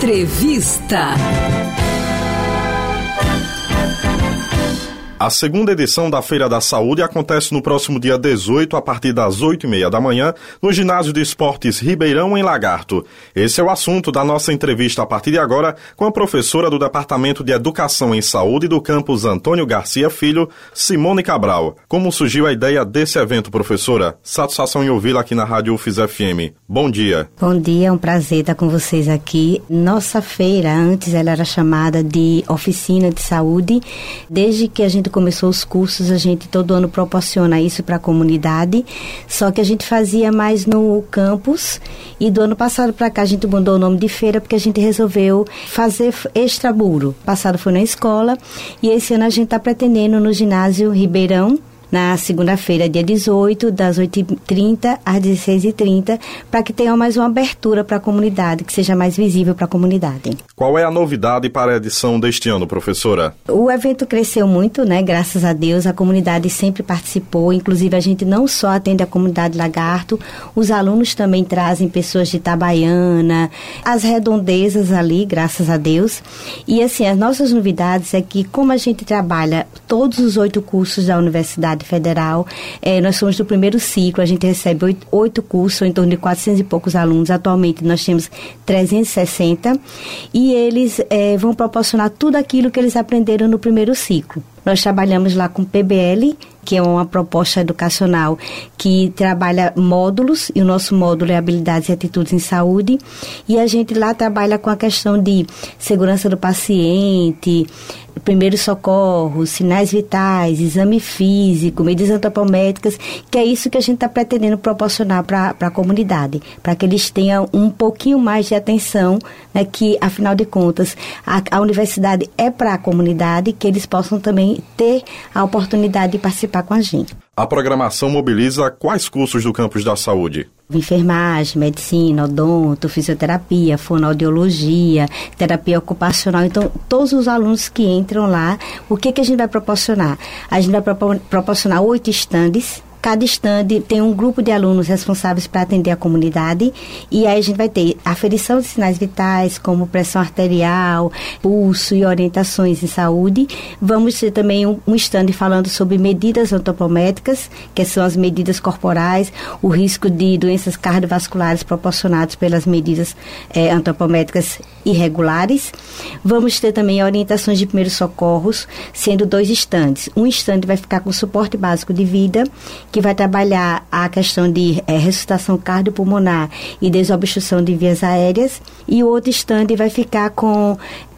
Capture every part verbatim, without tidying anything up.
Entrevista. A segunda edição da Feira da Saúde acontece no próximo dia dezoito, a partir das oito e meia da manhã, no Ginásio de Esportes Ribeirão, em Lagarto. Esse é o assunto da nossa entrevista a partir de agora com a professora do Departamento de Educação em Saúde do campus Antônio Garcia Filho, Simone Cabral. Como surgiu a ideia desse evento, professora? Satisfação em ouvi-la aqui na Rádio U F I S F M. Bom dia. Bom dia, é um prazer estar com vocês aqui. Nossa feira, antes ela era chamada de Oficina de Saúde. Desde que a gente começou os cursos, a gente todo ano proporciona isso para a comunidade, só que a gente fazia mais no campus, e do ano passado para cá a gente mudou o nome de feira porque a gente resolveu fazer extramuro. Passado foi na escola, e esse ano a gente está pretendendo no ginásio Ribeirão, na segunda-feira, dia dezoito, das oito e trinta às dezesseis e trinta, para que tenha mais uma abertura para a comunidade, que seja mais visível para a comunidade. Qual é a novidade para a edição deste ano, professora? O evento cresceu muito, né? Graças a Deus, a comunidade sempre participou, inclusive a gente não só atende a comunidade Lagarto, os alunos também trazem pessoas de Itabaiana, as redondezas ali, graças a Deus. E assim, as nossas novidades é que, como a gente trabalha todos os oito cursos da Universidade Federal, eh, nós somos do primeiro ciclo, a gente recebe oito, oito cursos, em torno de quatrocentos e poucos alunos. Atualmente nós temos trezentos e sessenta, e eles eh, vão proporcionar tudo aquilo que eles aprenderam no primeiro ciclo. Nós trabalhamos lá com P B L, que é uma proposta educacional que trabalha módulos, e o nosso módulo é Habilidades e Atitudes em Saúde, e a gente lá trabalha com a questão de segurança do paciente, primeiros socorros, sinais vitais, exame físico, medidas antropométricas, que é isso que a gente está pretendendo proporcionar para a comunidade, para que eles tenham um pouquinho mais de atenção, né, que, afinal de contas, a, a universidade é para a comunidade, que eles possam também ter a oportunidade de participar com a gente. A programação mobiliza quais cursos do campus da saúde? Enfermagem, medicina, odonto, fisioterapia, fonoaudiologia, terapia ocupacional. Então, todos os alunos que entram lá, o que, que a gente vai proporcionar? A gente vai propor- proporcionar oito estandes. Cada estande tem um grupo de alunos responsáveis para atender a comunidade, e aí a gente vai ter aferição de sinais vitais, como pressão arterial, pulso e orientações em saúde. Vamos ter também um, um estande falando sobre medidas antropométricas, que são as medidas corporais, o risco de doenças cardiovasculares proporcionados pelas medidas eh, antropométricas irregulares. Vamos ter também orientações de primeiros socorros, sendo dois estandes. Um estande vai ficar com suporte básico de vida, que vai trabalhar a questão de é, ressuscitação cardiopulmonar e desobstrução de vias aéreas, e o outro estande vai ficar com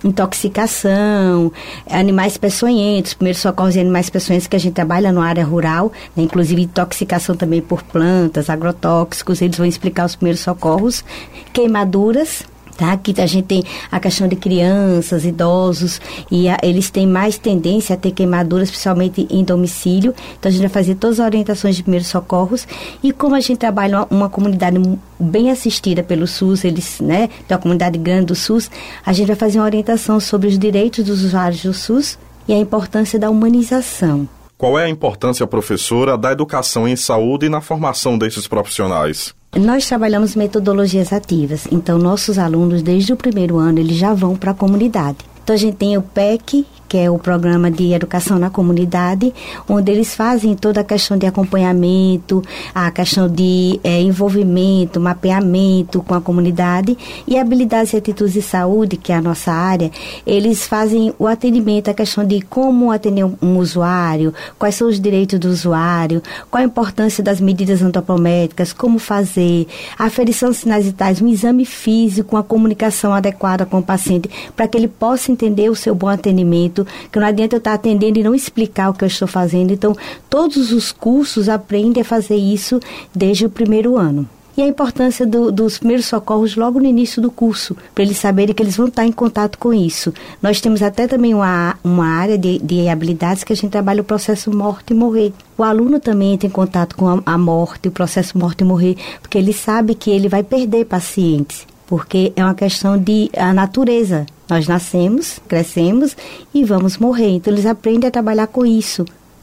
intoxicação, animais peçonhentos, primeiros socorros em animais peçonhentos, que a gente trabalha na área rural, né, inclusive intoxicação também por plantas, agrotóxicos. Eles vão explicar os primeiros socorros, queimaduras. Tá? Aqui a gente tem a questão de crianças, idosos, e a, eles têm mais tendência a ter queimaduras, principalmente em domicílio. Então a gente vai fazer todas as orientações de primeiros socorros, e como a gente trabalha uma, uma comunidade bem assistida pelo SUS, eles, né, tem uma comunidade grande do SUS, a gente vai fazer uma orientação sobre os direitos dos usuários do SUS e a importância da humanização. Qual é a importância, professora, da educação em saúde e na formação desses profissionais? Nós trabalhamos metodologias ativas, então nossos alunos, desde o primeiro ano, eles já vão para a comunidade. Então a gente tem o P E C, que é o Programa de Educação na Comunidade, onde eles fazem toda a questão de acompanhamento, a questão de é, envolvimento, mapeamento com a comunidade, e habilidades e atitudes de saúde, que é a nossa área, eles fazem o atendimento, a questão de como atender um, um usuário, quais são os direitos do usuário, qual a importância das medidas antropométricas, como fazer, a aferição de sinais vitais, um exame físico, uma comunicação adequada com o paciente, para que ele possa entender o seu bom atendimento, que não adianta eu estar atendendo e não explicar o que eu estou fazendo. Então, todos os cursos aprendem a fazer isso desde o primeiro ano. E a importância do, dos primeiros socorros logo no início do curso, para eles saberem que eles vão estar em contato com isso. Nós temos até também uma, uma área de, de habilidades que a gente trabalha o processo morte e morrer. O aluno também entra em contato com a, a morte, o processo morte e morrer, porque ele sabe que ele vai perder pacientes, porque é uma questão de a natureza. Nós nascemos, crescemos e vamos morrer. Então, eles aprendem a trabalhar com isso,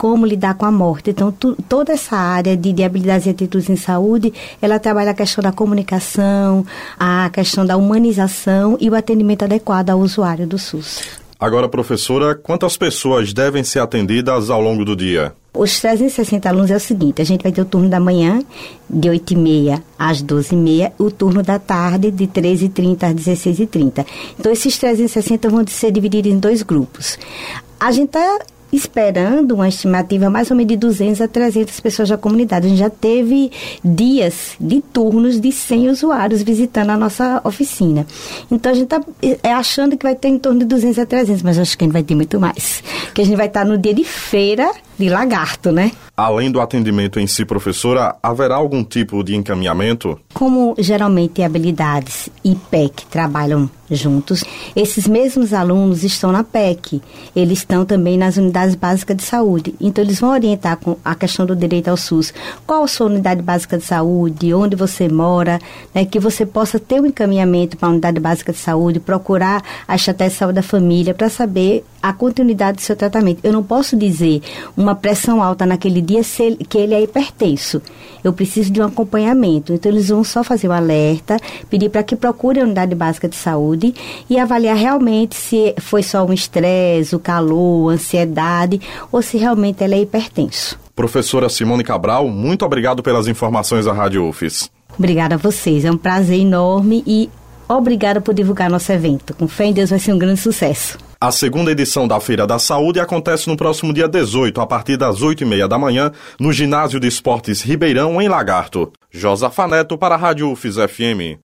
como lidar com a morte. Então, tu, toda essa área de, de habilidades e atitudes em saúde, ela trabalha a questão da comunicação, a questão da humanização e o atendimento adequado ao usuário do SUS. Agora, professora, quantas pessoas devem ser atendidas ao longo do dia? Os trezentos e sessenta alunos é o seguinte, a gente vai ter o turno da manhã, de oito e meia às doze e meia, o turno da tarde, de treze e trinta às dezesseis e trinta. Então, esses trezentos e sessenta vão ser divididos em dois grupos. A gente está esperando uma estimativa mais ou menos de duzentas a trezentas pessoas da comunidade. A gente já teve dias de turnos de cem usuários visitando a nossa oficina. Então, a gente está achando que vai ter em torno de duzentos a trezentos, mas acho que a gente vai ter muito mais. Que a gente vai estar no dia de feira de Lagarto, né? Além do atendimento em si, professora, haverá algum tipo de encaminhamento? Como geralmente habilidades e P E C trabalham juntos, esses mesmos alunos estão na P E C, eles estão também nas unidades básicas de saúde, então eles vão orientar com a questão do direito ao SUS, qual a sua unidade básica de saúde, onde você mora, né, que você possa ter um encaminhamento para a unidade básica de saúde, procurar a estratégia de saúde da família para saber a continuidade do seu tratamento. Eu não posso dizer uma pressão alta naquele dia se ele, que ele é hipertenso. Eu preciso de um acompanhamento. Então, eles vão só fazer o alerta, pedir para que procure a unidade básica de saúde e avaliar realmente se foi só um estresse, o calor, a ansiedade, ou se realmente ele é hipertenso. Professora Simone Cabral, muito obrigado pelas informações à Rádio U F S. Obrigada a vocês. É um prazer enorme e obrigada por divulgar nosso evento. Com fé em Deus vai ser um grande sucesso. A segunda edição da Feira da Saúde acontece no próximo dia dezoito, a partir das oito e meia da manhã, no Ginásio de Esportes Ribeirão, em Lagarto. Josafa Neto para a Rádio U F S F M.